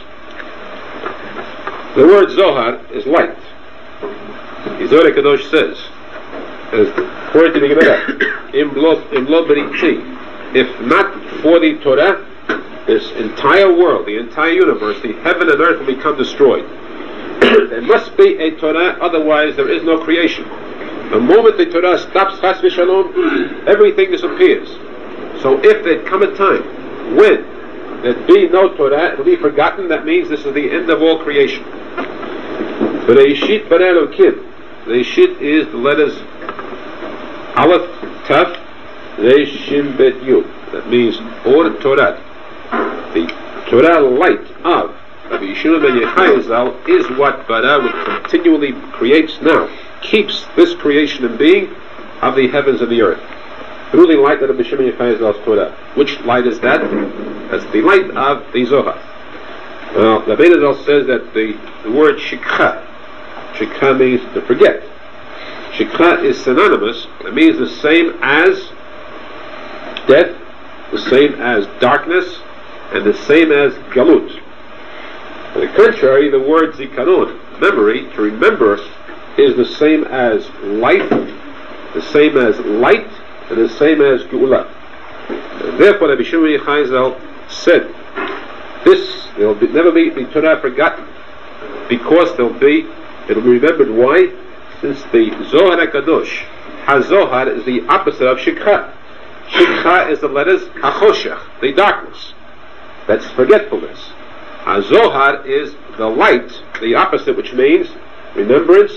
The word Zohar is light. The Zohar Kadosh says, as according to the Gemara, Im lo beriti, if not for the Torah, this entire world, the entire universe, the heaven and earth will become destroyed. There must be a Torah, otherwise there is no creation. The moment the Torah stops, Chas v'Shalom, everything disappears. So if there come a time when there be no Torah, it will be forgotten. That means this is the end of all creation. Bereishit bara Elokim. Bereishit is the letters Aleph, Taf, Reish, Shin, Bet, Yud. That means Or Torah. The Torah light of Rabbi Shimon ben Yochai Zal is what bara, which continually creates now, keeps this creation in being of the heavens and the earth. Through the light of Rabbi Shimon ben Yochai Zal's Torah. Which light is that? That's the light of the Zohar. Well, Rabbi Elazar says that the, the word shikha, shikha means to forget. Shikha is synonymous. It means the same as death, the same as darkness, and the same as galut. On the contrary, the word zikaron, memory, to remember, is the same as life, the same as light, and the same as geula. And therefore, Rabbi Shimon ben Yochai Zal said, this, there will be, never be the Torah forgotten, because there'll be, it will be remembered. Why? Since the Zohar HaKadosh, HaZohar is the opposite of Shikha. Shikha is the letters HaChoshech, the darkness. That's forgetfulness. HaZohar is the light, the opposite, which means remembrance,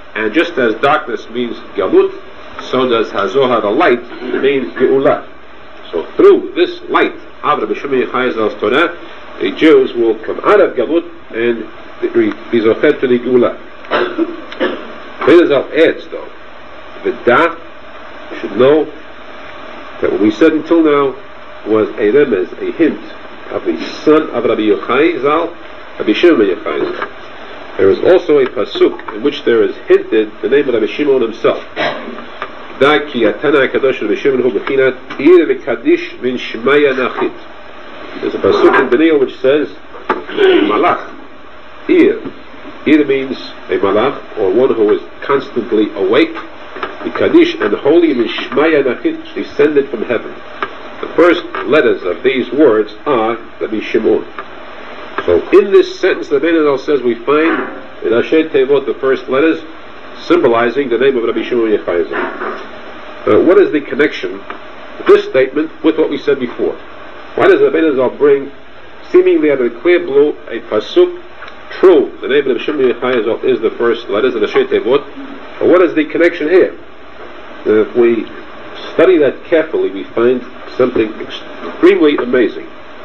And just as darkness means galut, so does Hazohar, the light, means Geula. So through this light of Rabbi Shimon Yochai Zal's Torah, the Jews will come out of galut and be zochet to the Geula. Rabbi Zal adds though, V'dah, you should know that what we said until now was a remez, a hint of the son of Rabbi Yochai Zal, Rabbi Shimon Yochai Zal. There is also a pasuk in which there is hinted the name of Rabbi Shimon himself. There's a pasuk in Benil which says malach, Ir. Ir means a malach, or one who is constantly awake. The Kaddish and holy Mishmaya Nachit, descended from heaven. The first letters of these words are Rabbi Shimon. So in this sentence, the Ben Azal says we find in Asher Tevot the first letters symbolizing the name of Rabbi Shimon Yochai Zal. Uh, what is the connection of this statement with what we said before? Why does the Ben Azal bring, seemingly out of the clear blue, a pasuk? True, the name of Rabbi Shimon Yochai Zal is the first letters in Asher Tevot, but what is the connection here? Uh, if we study that carefully, we find something extremely amazing.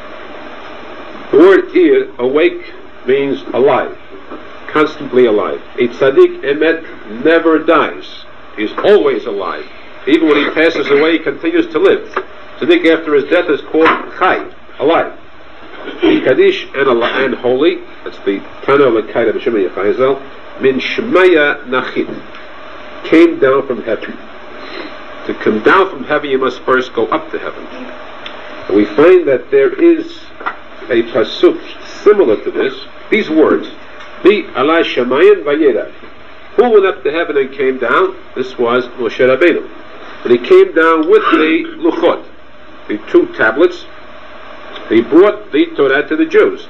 The word Ir, awake, means alive, constantly alive. A tzaddik emet never dies. He is always alive. Even when he passes away, he continues to live. Tzaddik after his death is called chai, alive. The Kaddish and, and holy, that's the Tana L'Kai Rabbi Shimon Yochai Zal, min shmaya nachit, came down from heaven. To come down from heaven, you must first go up to heaven. And we find that there is a pasuk similar to this. These words, Bi ala shamayim vayera. Who went up to heaven and came down? This was Moshe Rabbeinu. And he came down with the luchot, the two tablets. He brought the Torah to the Jews.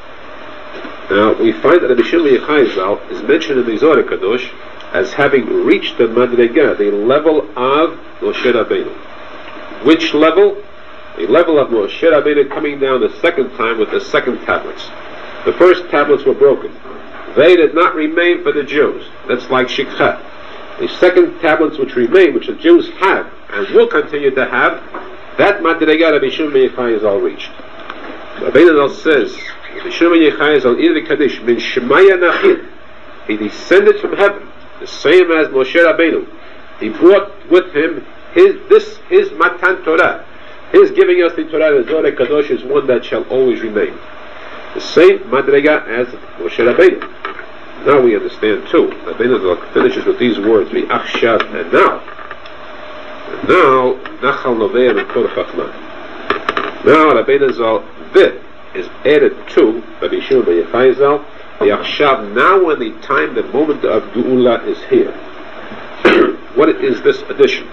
Now we find that Rabbi Shimon Yochai Zal is mentioned in the Zohar Kadosh as having reached the Madrega, the level of Moshe Rabbeinu. Which level? The level of Moshe Rabbeinu coming down the second time with the second tablets. The first tablets were broken. They did not remain for the Jews. That's like Shikha. The second tablets which remain, which the Jews have and will continue to have, that Madrega Rabbi Shimon Yochai Zal reached. Rabbi Zal says, Rabbi Shimon Yochai Zal Ir Kaddish min Shemaya Nachid. He descended from heaven, the same as Moshe Rabbeinu. He brought with him his this his Matan Torah. His giving us the Torah, the Zohar Kadosh, is one that shall always remain. The same Madrega as Moshe Rabbeinu. Now we understand too. Rabbi Zal finishes with these words, V'achshav, and now. And now, Nachal Noveh and Kol Chachma. Now Rabbi Zal, this is added to Rabbi Shimon Yochai Zal. V'achshav, now when the time, the moment of Geula is here. What is this addition?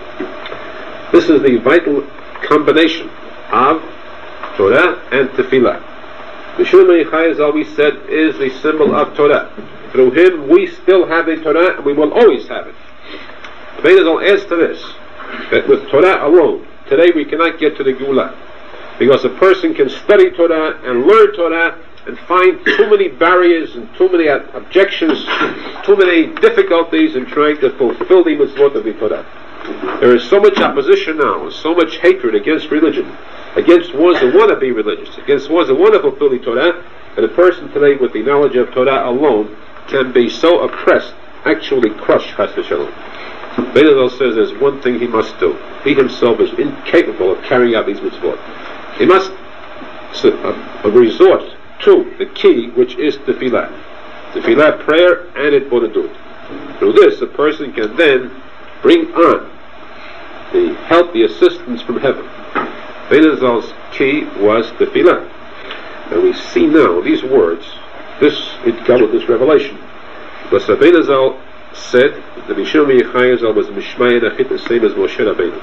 This is the vital combination of Torah and Tefillah. The Shimon Yochai Zal, we said, is the symbol of Torah. Through him we still have the Torah and we will always have it. Rabbi Zal adds to this, that with Torah alone, today we cannot get to the Geula. Because a person can study Torah and learn Torah and find too many barriers and too many objections, too many difficulties in trying to fulfill the mitzvot of the Torah. There is so much opposition now, so much hatred against religion, against ones that want to be religious, against ones that want to fulfill the Torah, that a person today with the knowledge of Torah alone can be so oppressed, actually crushed, chas v'shalom. Rabbi Zal says there's one thing he must do. He himself is incapable of carrying out these mitzvot. He must uh, resort to the key, which is tefillah. Tefillah, prayer, and itbodedut. Through this, a person can then bring on the help, the assistance from heaven. Rabbi Zal's key was tefillah. And we see now these words, this it got with this revelation. Because Rabbi Zal said that the Shimon Yochai Zal was Mishmaya Nachit, the same as Moshe Rabbeinu.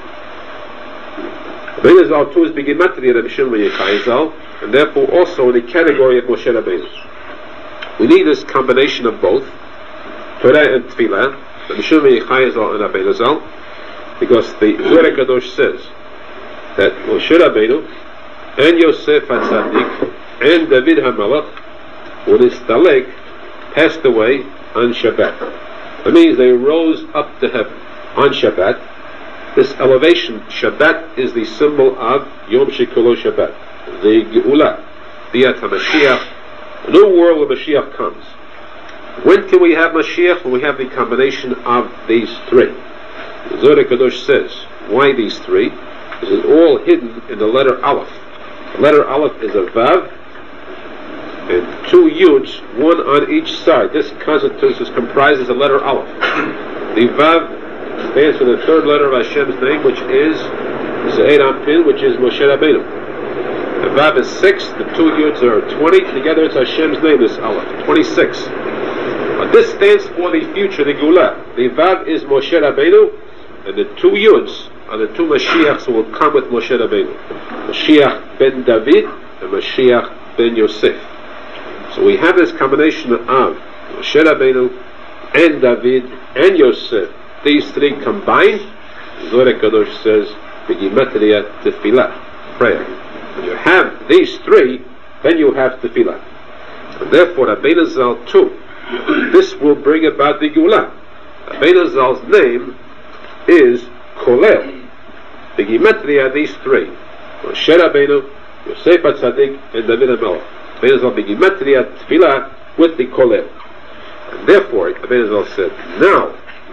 Rabbi Zal too is begimatria Rabbi Shimon Yochai Zal, and therefore also in the category of Moshe Rabbeinu. We need this combination of both, Torah and Tefillah, Rabbi Shimon Yochai Zal and Rabbi Zal, because the Zohar Kadosh says that Moshe Rabbeinu and Yosef HaTzadik and David HaMelech, when his Talek passed away on Shabbat. That means they rose up to heaven on Shabbat. This elevation, Shabbat, is the symbol of Yom Shekulo Shabbat, the Geula, Biat HaMashiach, a new world where Mashiach comes. When can we have Mashiach? When we have the combination of these three. The Zohar Kadosh says, why these three? This is all hidden in the letter Aleph. The letter Aleph is a Vav, and two Yuds, one on each side. This constitutes, this comprises the letter Aleph. The Vav stands for the third letter of Hashem's name, which is Ze'er Ampin, which is Moshe Rabbeinu. The Vav is six, the two Yuds are twenty, together it's Hashem's name, this Aleph, twenty-six. But this stands for the future, the Geula. The Vav is Moshe Rabbeinu, and the two Yuds are the two Mashiachs who will come with Moshe Rabbeinu. Mashiach ben David and Mashiach ben Yosef. So we have this combination of Moshe Rabbeinu and David and Yosef. These three combined, Zohar Kadosh says, B'gimatria Tefillah, prayer. When you have these three, then you have Tefillah. And therefore, Rabbeinu Zal too, this will bring about the Geula. Rabbeinu Zal's name is Kolel. B'gimatria, these three, Moshe Rabbeinu, Yosef HaTzadik, and David HaMelech. Rabbeinu Zal B'gimatria Tefillah with the Kolel. And therefore, Rabbeinu Zal said, now,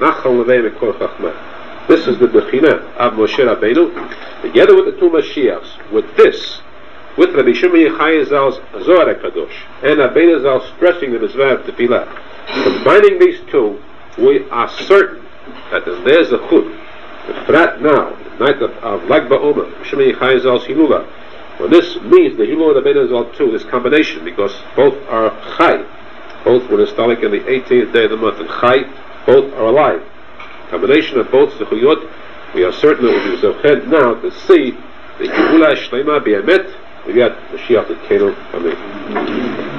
this is the Bechina of Moshe Rabbeinu, together with the two Mashiachs, with this, with Rabbi Shimon Yochai Zal's Zohar Kadosh, and Rabbeinu Zal stressing the Mizvah Tefillah. Combining these two, we are certain that there's a chut, the frat now, the night of, of Lag BaOmer, Shimon Yochai Zal's Hilula. Well, this means the Hilula of Rabbeinu Zal too, this combination, because both are Chai, both were installed in the eighteenth day of the month, and Chai, both are alive. Combination of both Zechuyot, we are certain that we will be now to see the Geula Shlema B'Emet, we got Mashiach Tzidkenu. Amen.